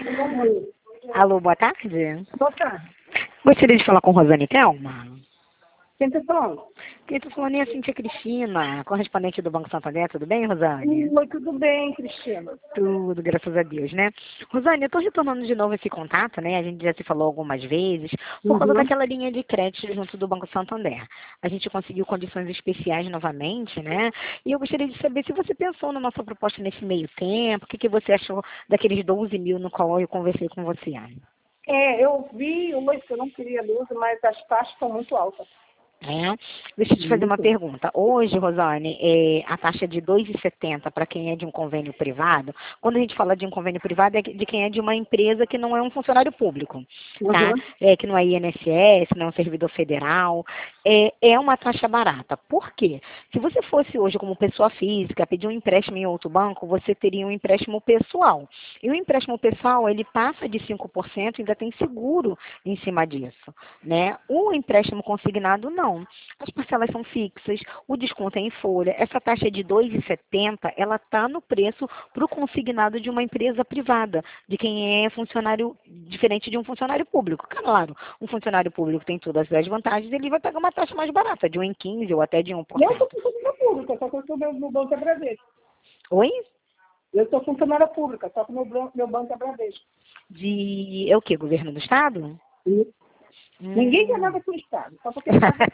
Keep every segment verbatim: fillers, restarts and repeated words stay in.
Alô, boa tarde. Boa tarde. Gostaria de falar com Rosane Thelma. Quem está falando? Quem está falando é a Cíntia Cristina, correspondente do Banco Santander. Tudo bem, Rosane? Oi, tudo bem, Cristina? Tudo, graças a Deus, né? Rosane, eu estou retornando de novo esse contato, né? A gente já se falou algumas vezes, por causa Uhum. daquela linha de crédito junto do Banco Santander. A gente conseguiu condições especiais novamente, né? E eu gostaria de saber se você pensou na nossa proposta nesse meio tempo, o que, que você achou daqueles doze mil no qual eu conversei com você. É, eu vi uma que eu não queria doze, mas as taxas estão muito altas. É. Deixa eu te fazer uma Muito. pergunta. Hoje, Rosane, é, a taxa é de dois e setenta para quem é de um convênio privado. Quando a gente fala de um convênio privado, é de quem é de uma empresa que não é um funcionário público, tá? Uhum. É, que não é I N S S, não é um servidor federal. É, é uma taxa barata. Por quê? Se você fosse hoje como pessoa física, pedir um empréstimo em outro banco, você teria um empréstimo pessoal. E o empréstimo pessoal, ele passa de cinco por cento e ainda tem seguro em cima disso, né? O empréstimo consignado, não. As parcelas são fixas, o desconto é em folha. Essa taxa de dois e setenta, ela está no preço para o consignado de uma empresa privada, de quem é funcionário, diferente de um funcionário público. Claro, um funcionário público tem todas as vantagens, ele vai pagar uma taxa mais barata, de um em quinze ou até de um por Eu sou cento. funcionária pública, só que eu estou no Banco é Bradesco. Oi? Eu sou funcionária pública, só que meu, bran- meu banco é Bradesco. De... É o quê? Governo do Estado? E ninguém quer Hum. nada com o Estado, só porque ele paga.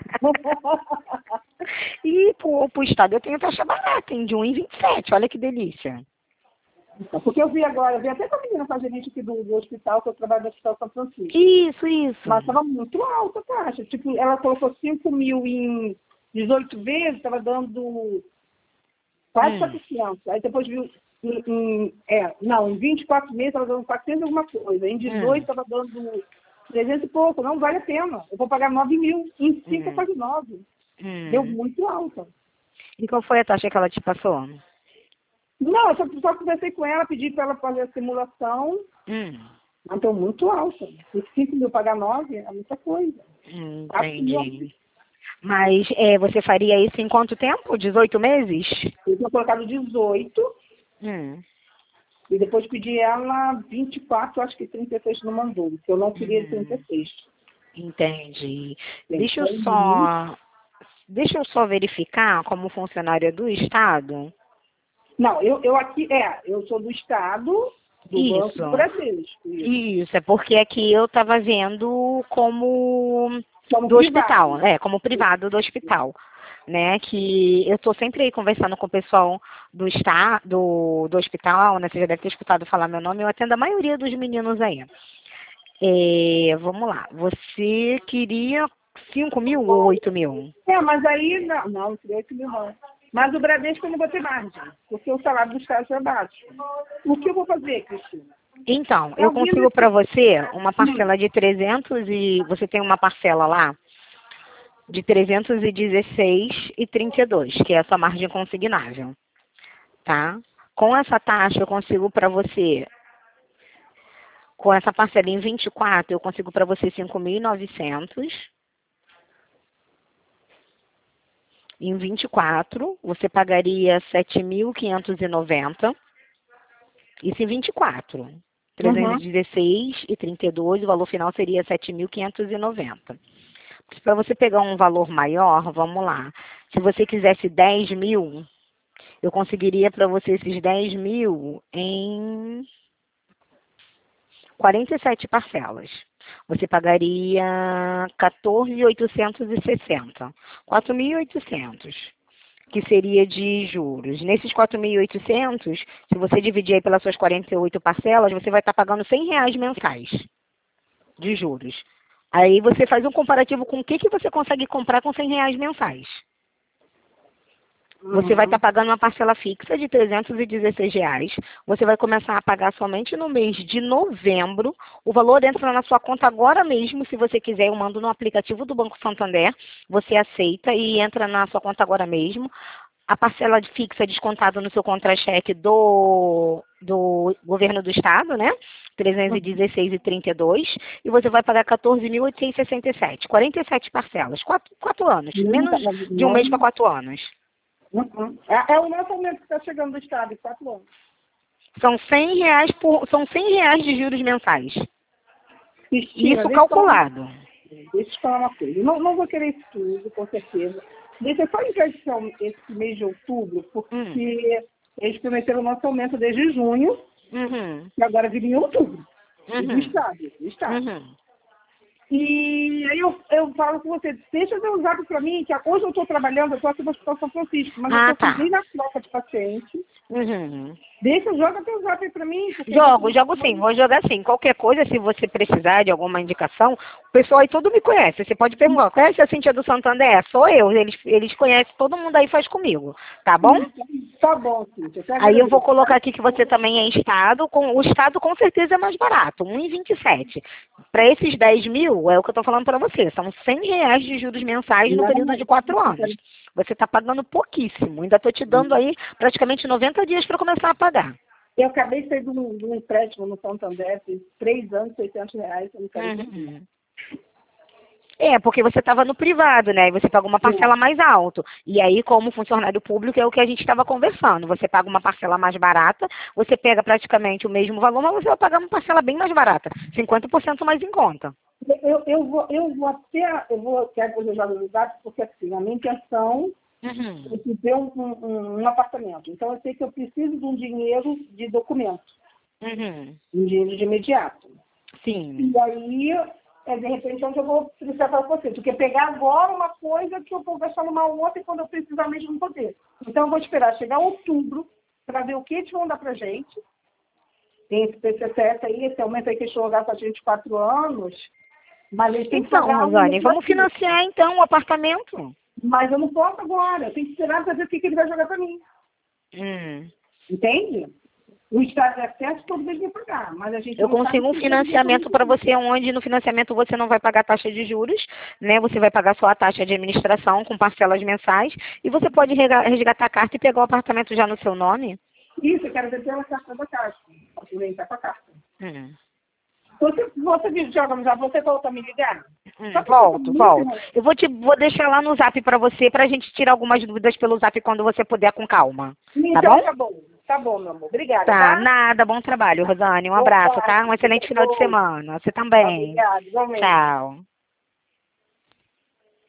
E para o Estado eu tenho taxa barata, hein, de um e vinte e sete. Olha que delícia. Porque eu vi agora, eu vi até com a menina com a gerente aqui do, do hospital, que eu trabalho no Hospital São Francisco. Isso, isso. Mas estava muito alta a taxa. Tipo, ela colocou cinco mil em dezoito vezes, estava dando quase Hum. quatrocentos. Aí depois viu, em, em- é, não, em vinte e quatro meses estava dando quatrocentos e alguma coisa. Em dezoito Hum. estava dando trezentos e pouco. Não vale a pena. Eu vou pagar nove mil. Em cinco eu Hum. pago nove. Deu Hum. muito alta. E qual foi a taxa que ela te passou? Não, eu só, só conversei com ela, pedi para ela fazer a simulação. Hum. Mas deu muito alta. E cinco mil pagar nove é muita coisa. Hum, quatro mil. entendi. Mas é, você faria isso em quanto tempo? dezoito meses? Eu tinha colocado dezoito. Hum. E depois pedi ela vinte e quatro, acho que trinta e seis não mandou, porque eu não queria de trinta Hum. e seis. Entendi. Deixa eu Então, muito. só. Deixa eu só verificar como funcionária do Estado. Não, eu, eu aqui, é, eu sou do Estado, do Banco Isso. do Bradesco. Isso. Isso, é porque aqui eu estava vendo como Como do privado. hospital, é, como privado do hospital, né? Que eu estou sempre aí conversando com o pessoal do está, do, do hospital, né? Você já deve ter escutado falar meu nome, eu atendo a maioria dos meninos aí. É, vamos lá, você queria cinco mil ou oito mil? É, mas aí, não, não, não queria oito mil não. Mas o Bradesco eu não vou ter margem, porque o salário do Estado é baixo. O que eu vou fazer, Cristina? Então, eu Eu vi consigo nesse... para você uma Hum, parcela de trezentos e você tem uma parcela lá de trezentos e dezesseis e trinta e dois, que é a sua margem consignável, tá? Com essa taxa eu consigo para você, com essa parcela em vinte e quatro, eu consigo para você cinco mil e novecentos. Em vinte e quatro, você pagaria sete mil quinhentos e noventa. Isso em vinte e quatro. uhum. trezentos e dezesseis e trinta e dois, o valor final seria sete mil quinhentos e noventa. Para você pegar um valor maior, vamos lá. Se você quisesse dez mil, eu conseguiria para você esses dez mil em quarenta e sete parcelas. Você pagaria quatorze mil oitocentos e sessenta. quatro mil e oitocentos, que seria de juros. Nesses quatro mil e oitocentos, se você dividir aí pelas suas quarenta e oito parcelas, você vai estar pagando cem reais mensais de juros. Aí você faz um comparativo com o que, que você consegue comprar com cem reais mensais. Você vai estar Uhum. pagando uma parcela fixa de trezentos e dezesseis reais. Você vai começar a pagar somente no mês de novembro. O valor entra na sua conta agora mesmo. Se você quiser, eu mando no aplicativo do Banco Santander. Você aceita e entra na sua conta agora mesmo. A parcela de fixa é descontada no seu contra-cheque do, do governo do estado, né? trezentos e dezesseis e trinta e dois. E você vai pagar quatorze mil oitocentos e sessenta e sete. quarenta e sete parcelas. Quatro, quatro anos. Não, Menos de um mês para não, quatro anos. uhum. É, é o nosso aumento que está chegando do Estado, em quatro anos. São cem reais, por, são cem reais de juros mensais. Cristina, Isso deixa eu falar calculado. uma- deixa eu te falar uma coisa. Não, não vou querer isso tudo, com certeza. Deixa eu só entrar esse, esse mês de outubro, porque Hum. eles prometeram o nosso aumento desde junho, Uhum. e agora viria em outubro. Do Uhum. Estado, do Estado. Uhum. E aí eu, eu falo com você, deixa eu dar um zap para mim, que hoje eu estou trabalhando, eu estou aqui no Hospital São Francisco, mas Ah, eu estou tá. bem na troca de paciente. Uhum. Deixa, joga teu zap para mim. Porque Jogo, eu- jogo sim, vou jogar sim. Qualquer coisa, se você precisar de alguma indicação, o pessoal aí todo me conhece. Você pode perguntar, conhece a Cíntia do Santander? Sou eu, eles, eles conhecem, todo mundo aí faz comigo, tá bom? Tá bom, Cíntia. até Aí eu vou agradeço, colocar tá? aqui que você também é estado, com, o estado com certeza é mais barato, um e vinte e sete. Para esses dez mil, é o que eu estou falando para você, são cem reais de juros mensais no período de quatro anos. Você está pagando pouquíssimo, ainda estou te dando aí praticamente noventa dias para começar a pagar. Eu acabei de sair de um, de um empréstimo no Santander, fiz três anos, seiscentos reais, eu não quero isso. Uhum. É, porque você estava no privado, né? E você paga uma parcela mais alta. E aí, como funcionário público, é o que a gente estava conversando. Você paga uma parcela mais barata, você pega praticamente o mesmo valor, mas você vai pagar uma parcela bem mais barata, cinquenta por cento mais em conta. Eu, eu, vou, eu vou até, eu vou quero que eu jogue no zap, porque assim, a minha intenção Uhum. é ter um, um, um apartamento. Então eu sei que eu preciso de um dinheiro de documento, Uhum. um dinheiro de imediato. Sim. E aí, é, de repente, onde eu vou precisar para você. Porque pegar agora uma coisa que eu vou gastar numa outra e quando eu precisar mesmo não poder. Então eu vou esperar chegar outubro para ver o que eles vão dar para gente. Tem esse P C C S aí, esse aumento aí que eles vão dar para a gente quatro anos. Mas eles têm que Então, pagar um Rosane, vamos aqui. financiar então o apartamento. Mas eu não posso agora. Eu tenho que esperar para ver o que, que ele vai jogar para mim. Hum. Entende? O Estado de acesso todo mês vai pagar. Mas a gente Eu não sabe consigo um se ele vai financiamento para você, onde no financiamento você não vai pagar taxa de juros, né? Você vai pagar só a taxa de administração com parcelas mensais e você pode rega- resgatar a carta e pegar o apartamento já no seu nome. Isso, eu quero ver pela carta da caixa. Posso entrar com a carta. Hum. Você, você disse, Joga, já você volta a me ligar? Hum, Só que eu tô volto, muito volto. enrolada. Eu vou te vou deixar lá no zap para você, para a gente tirar algumas dúvidas pelo zap quando você puder com calma. Tá Então bom? tá bom. Tá bom, meu amor. Obrigada, Tá, tá? nada, bom trabalho, Rosane. Um Boa abraço, tá? tarde. Um excelente final de Boa. semana. Você também. Obrigada, igualmente. Tchau.